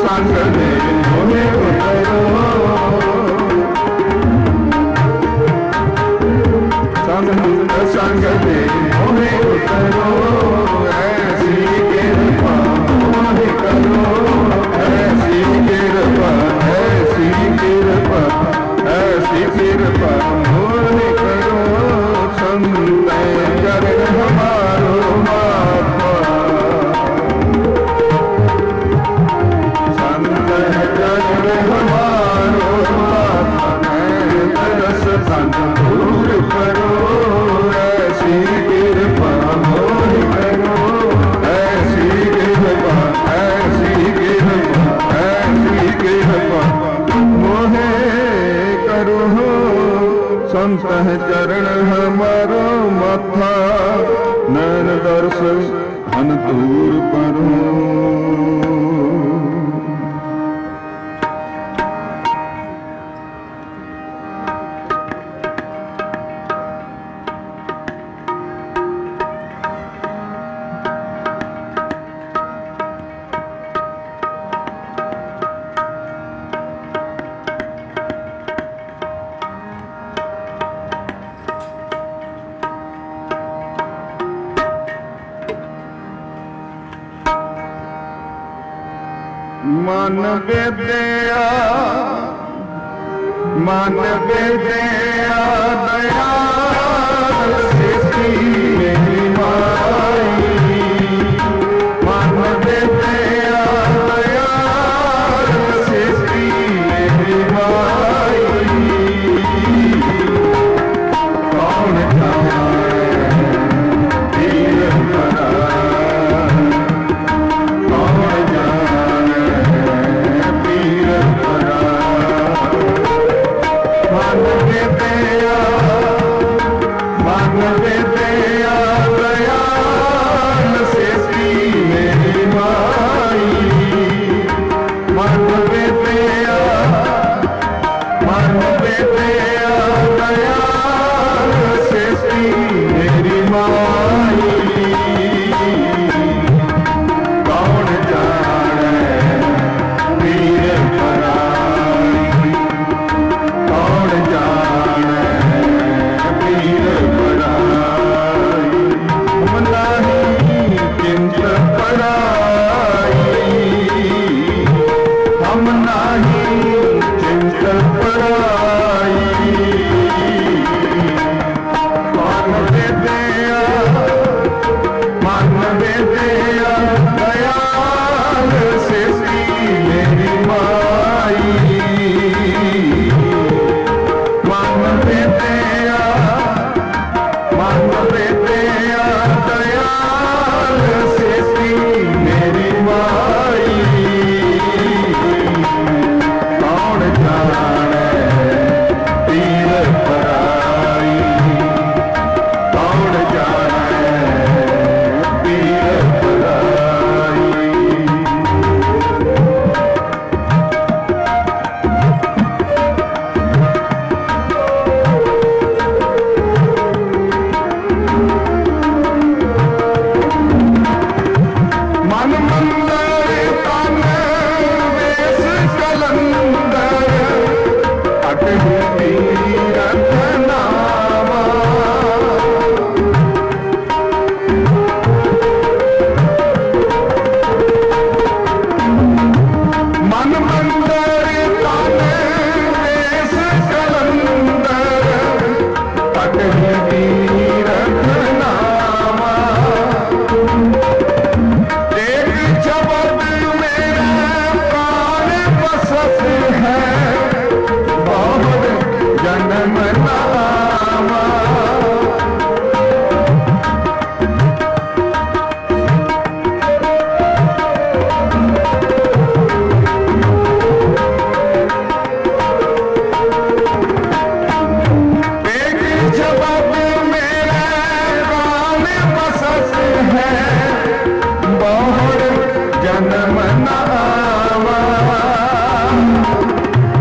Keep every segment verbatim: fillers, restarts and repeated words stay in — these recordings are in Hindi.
संग दे मोहे उतरो, संत संग दे मोहे उतरो, ऐसी कृपा मोहे करो, ऐसी कृपा, ऐसी कृपा, ऐसी कृपा मोहे करो। संत चरण हमारो महात्मा, संत चरण हमारो महात्मा, तरस तन दूर करो, ऐसी कृपा मोहे करो, ऐसी कृपा, ऐसी कृपा, ऐसी कृपा मोहे करो। संत चरण हमारो माथा, नैन दर्श धन दूर करो। मन विद्या, मन विद्या दयाल सिद्धि मेरी माई, मन विद्या दयाल सिद्धि मेरी माई, कौन जाने पीर परा, कौन जाने पीर परा। मन विद्या, मन विद्या दयाल सिद्धि मेरी माई, मन विद्या, मन विद्या दयाल सिद्धि मेरी माई, कौन जाने पीर पराई, कौन जाने पीर पराई। हम नहीं चिंत पराई, हम नहीं चिंत पराई, मन विद्या, मन विद्या दयाल सिद्धि मेरी माई, मन विद्या, मन विद्या दयाल सिद्धि मेरी माई, कौन जाने पीर पराई, कौन जाने पीर पराई। मन मंदिर तन वेश कलंदर, अटहु तीरथ नामा, मन मंदिर तन वेश कलंदर, अटहु तीरथ नामा, एक शब्द मेरा प्राण बसत है, बहुत जन्म नामा, एक शब्द मेरा प्राण बसत है, बहुत जन्म नामा,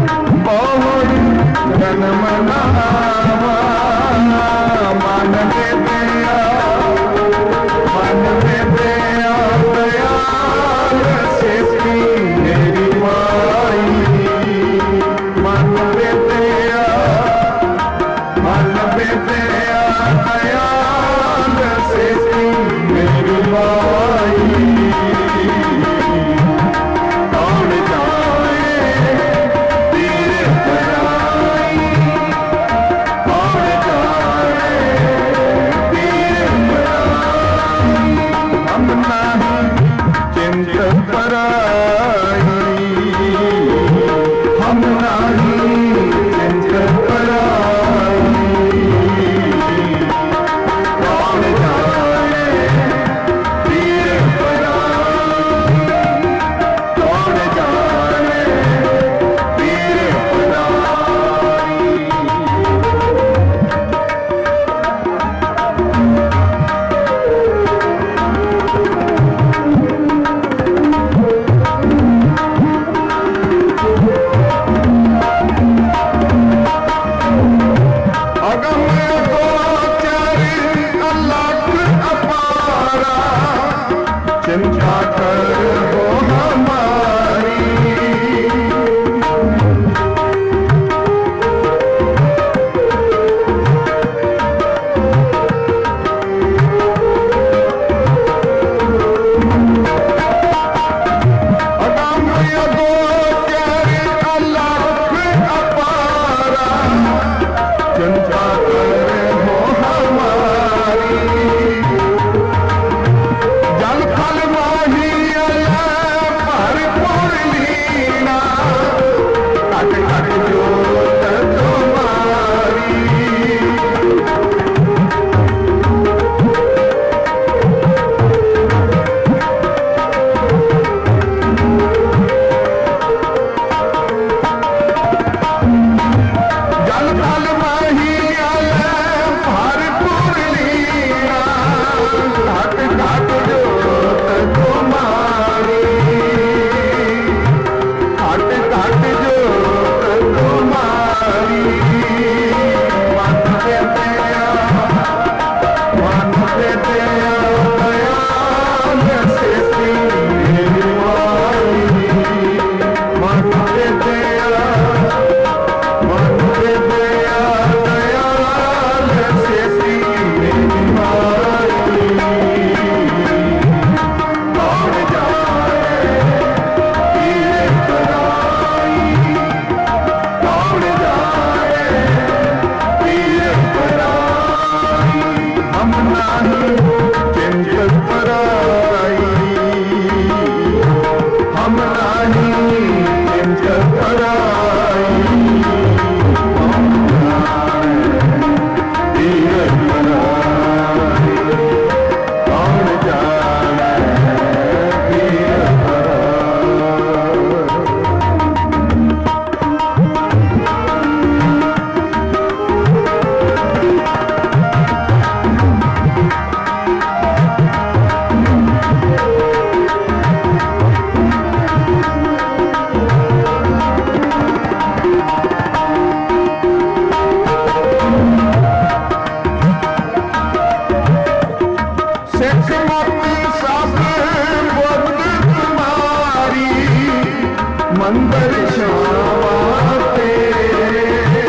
मंदिर श्यामा तेरे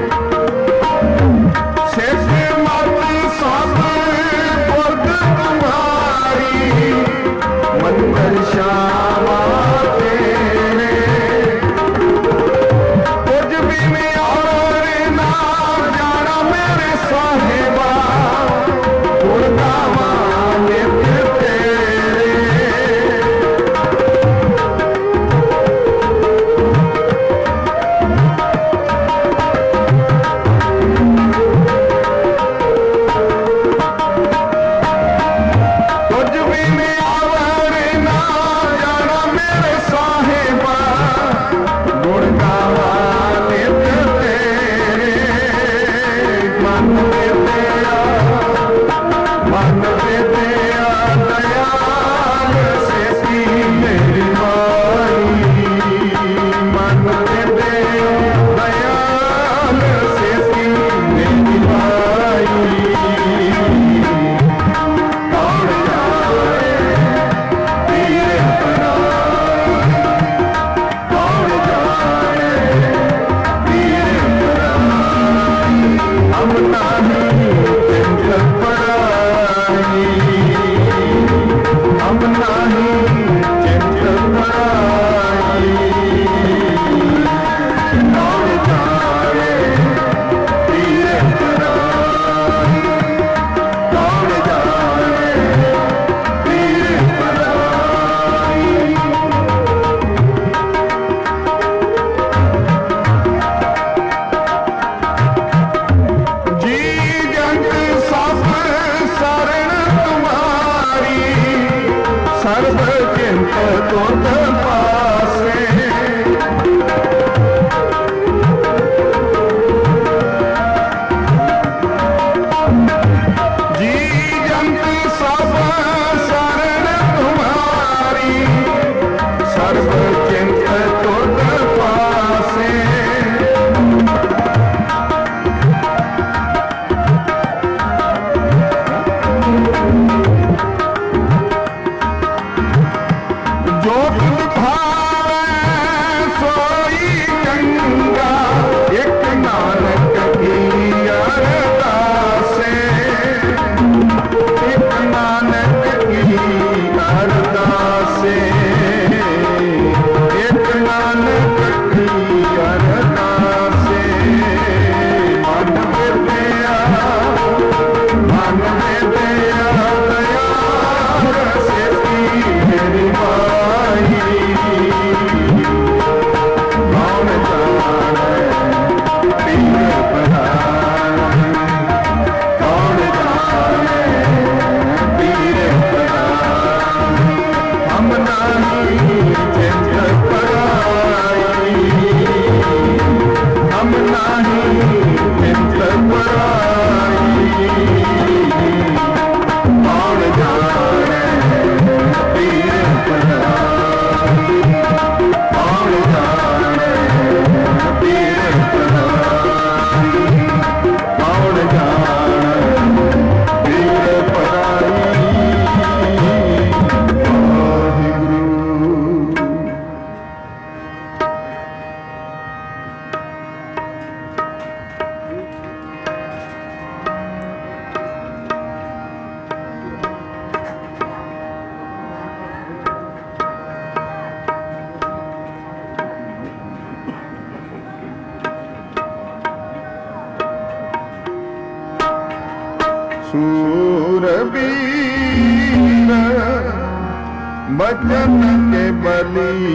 शेष माती सब बुर्द तुम्हारी मंदिर श्यामा तेरे कुछ भी में और ना जाना मेरे साहिबा गुरगावा नित्य तेरे कुछ भी में और ना जाना मेरे साहिबा गुरगावा नित्य तेरे मन में तेरा मन में तेरा दयाल से मेरी माई मन में तेरा दयाल से मेरी माई कौन जाए तेरे पराई कौन जाए तेरे पराई हम नहीं चंचल पराई हम नहीं चंचल पराई कौन जाए तेरे पराई कौन जाए तेरे पराई जी जंत सब शरण तुम्हारी सर्व चिंत तुद पासे जी जंत सब शरण तुम्हारी सर्व चिंत तुद पासे जो तुझ भावै सोई चंगा एक नानक की अरदासे एक नानक की अरदासे एक नानक की अरदासे मन में तेरा मन में तेरा दयाल से मेरी माई कौन जाने तेरे पराई कौन जाने तेरे पराई हम नहीं चंचल पराई हम नहीं चंचल पराई कौन जाने तेरे पराई कौन जाने तेरे पराई कौन जाने तेरे पराई वाहिगुरु सूरबीर बचन के बली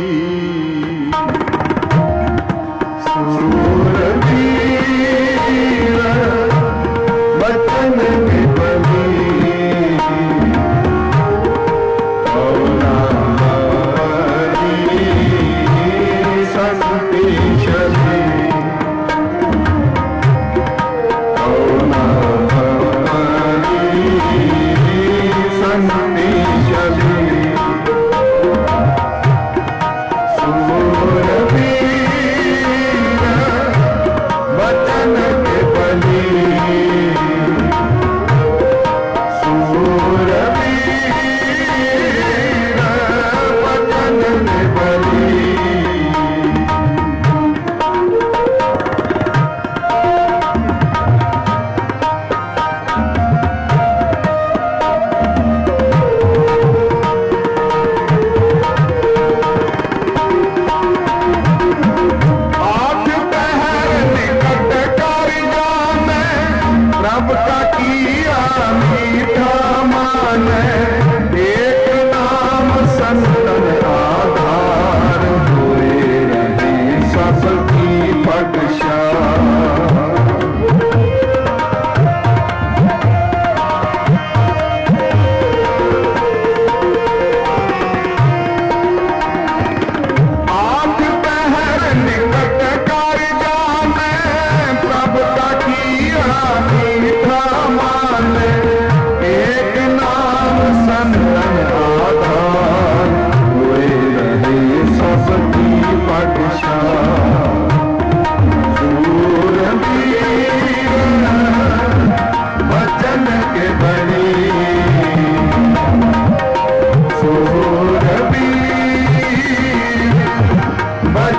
सूरबीर बचन के बली संति शली संति शली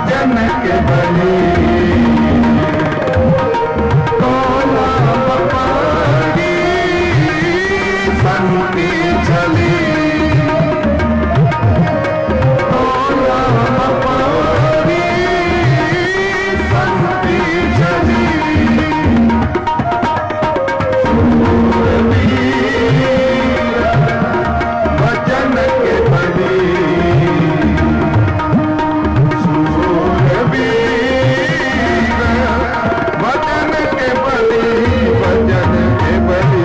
भजन के बली तोला बपारी संति चली तोला बपारी संति चली भजन के बली भजन के बली भजन के बली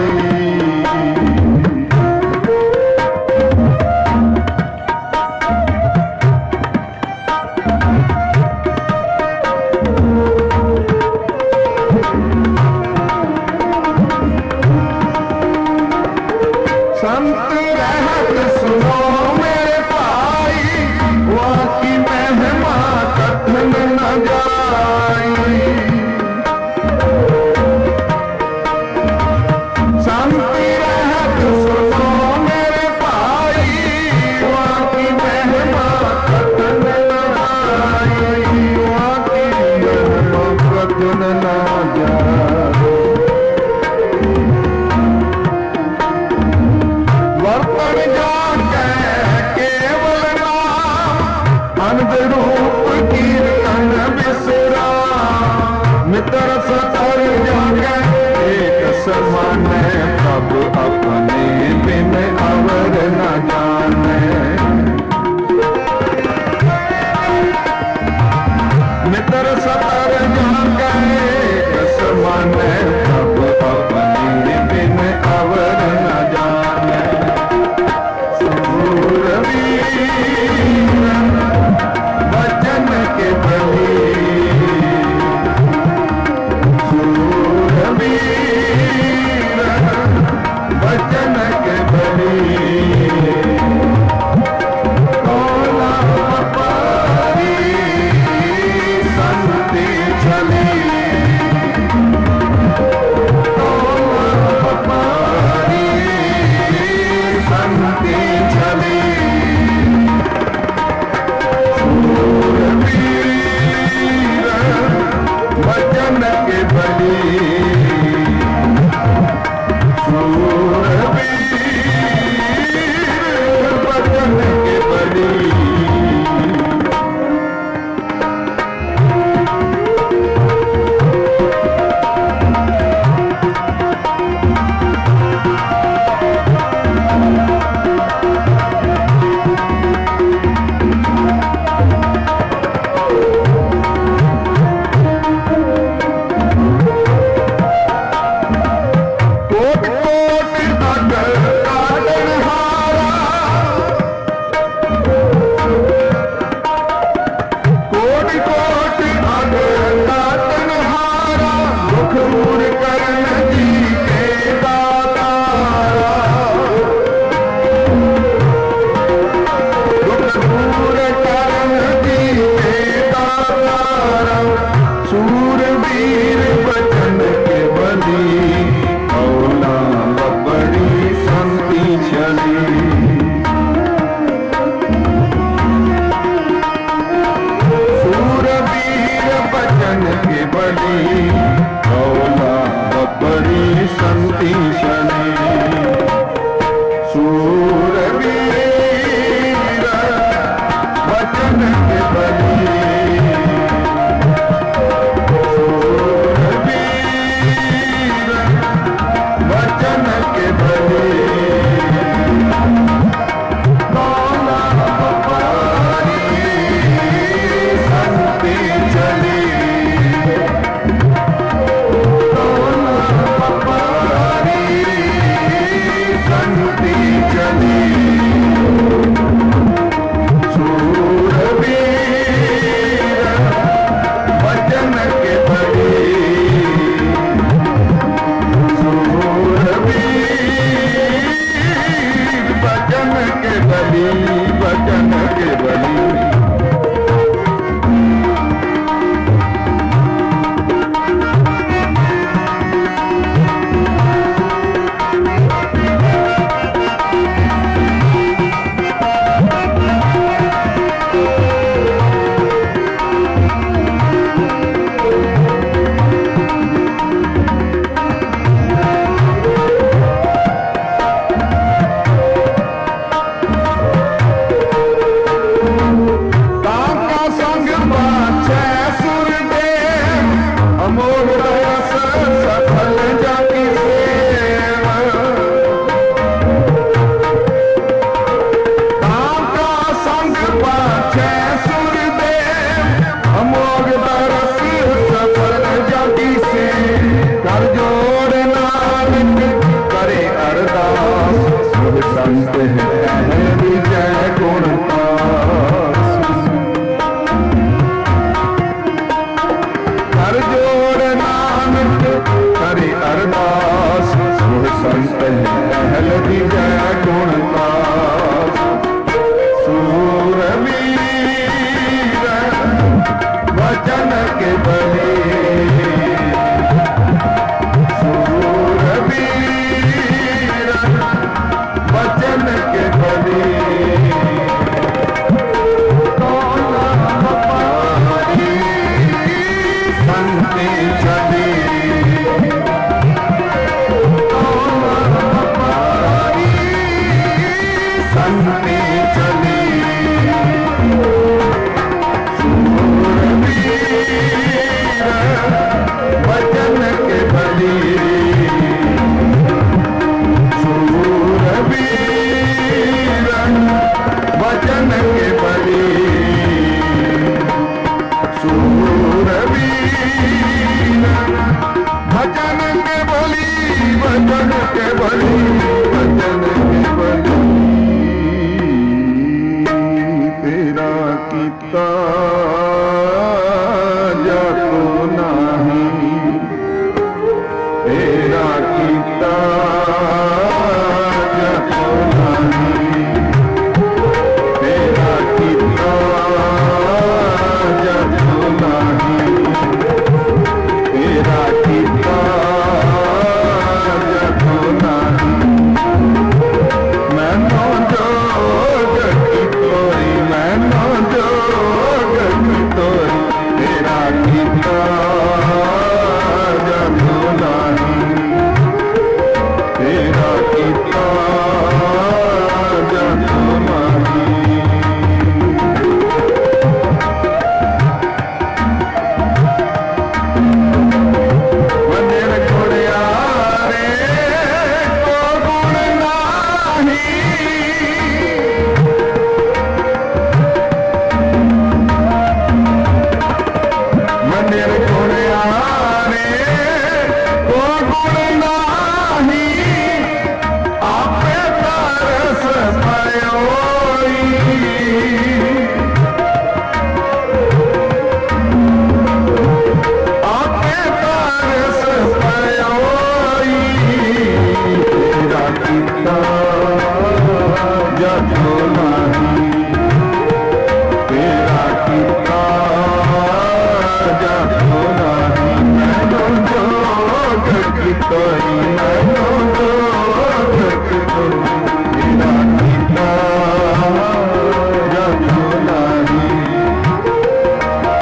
संत रहत सुनो मेरे भाई वाकी महिमा कथन न जाई संत रहत सुनो मेरे भाई वाकी महिमा कथन न जाई वाकी महिमा कथन न जाई वर्तन जाके केवल नाम अनंत रूप कीर्तन बिसरा मित्र सतर जाके एक समान प्रभ अपने बिन अवर न जाने मित्र सतर जाके एक समान प्रभ अपने बिन अवर न जाने भजन के बली सूरवीर भजन के बली तोला बपारी संति चली तोला बपारी संति चली भजन के बली सूरवीर भजन के बली सूरवीर भजन के बली औला बड़ी संति चली सूरवीर भजन के बली औला बड़ी संति चली सूरवीर भजन के बली भजन के बली तोला बपारी संति चली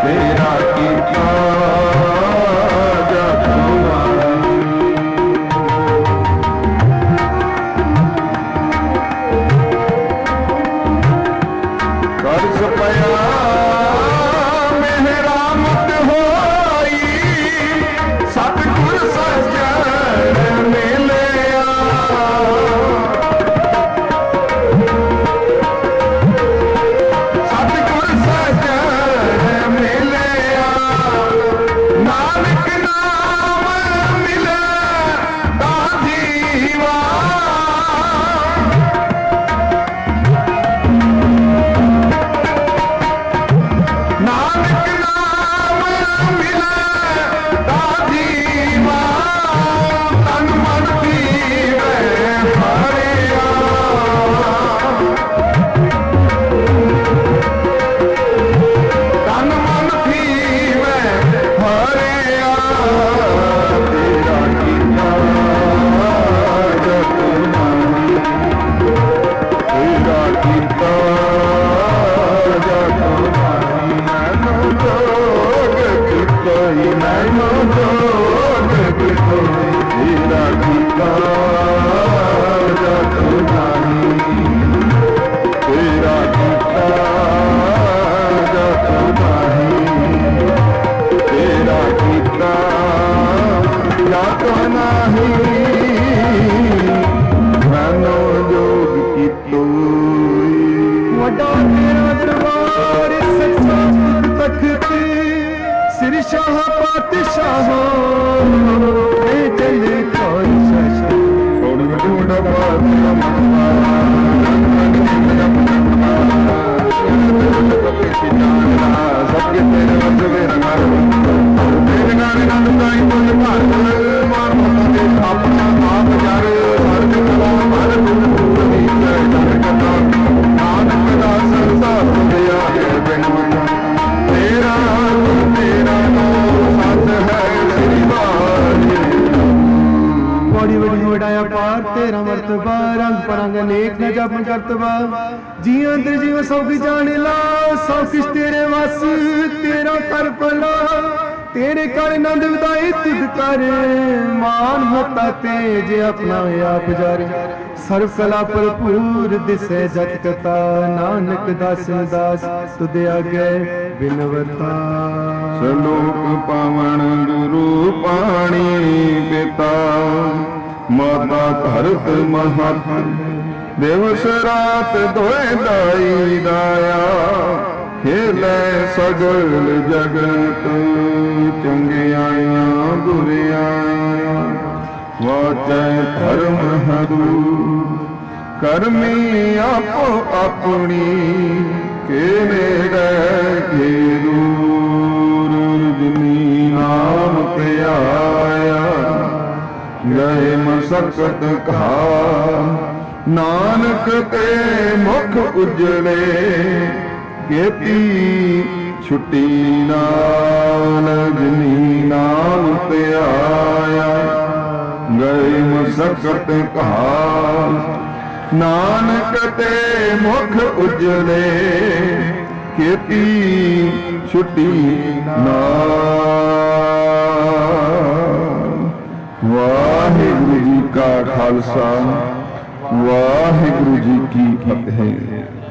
तेरा कीता जग माही। कर सपया मेहरामत होई सतगुर सजन मिलिया। सतगुर सजन मिलिया नानक नाम मिले ता जीवा। नानक नाम मिले ता जीवा तन मन पीवे हरिया। तन मन पीवे हरिया तेरा कीता जग माही। तेरा कीता जग माही। मैनू जोग कितोई मैनू जोग कितोई तेरा कीता जग माही। तेरा कीता जग माही। तेरा कीता जग माही। मैनू जोग कितोई। वड्डा तेरा दरबार सच्चा तख्त सिर शाह पातशाह ए जल कोई शश। छोड़ ढूंढ बात मनवारा सबके जानना सबके तेरे बस मेरा घर। तेरे गाने ना दुकाई तुझ भार मार माता दे अपना आप जार हर कला हर गुण पूरी जय जय करना। नानक दास संसार दिया है बिन मन तेरा तेरा नाम सत है श्री वाली। बड़ी बड़ी वडाया पार तेरा मर्तबा रंग परंग अनेक न जप करतबा। जी अंदर जीव सब की जाने ला सब किश तेरे वस तेरा कर भला। तेरे कर नंद विदाई तुद कर मान मता तेज अपना आप जारे। सर्व कला भरपूर दिसे जत कथा नानक दास दास तुद आगे बिनवता। सलोक पावन गुरु पाणी पिता माता धरत महत दिवस रात दोए दाई दाया। खेले सगल जगत चंगियाइयां बुरियाइयां वाचै धर्म हरू। करमी आपो अपनी के नेड़े के दूर। जिनी नाम ते आया गए मसकत कहा नानक ते मुख उजले। केती छुट्टी नाल जिनी नाम ते आया गए मसकत कहा। नानक ते मुख उजले केती छुट्टी नाल। वाहिगुरु जी का खालसा वाहिगुरु जी की फतेह।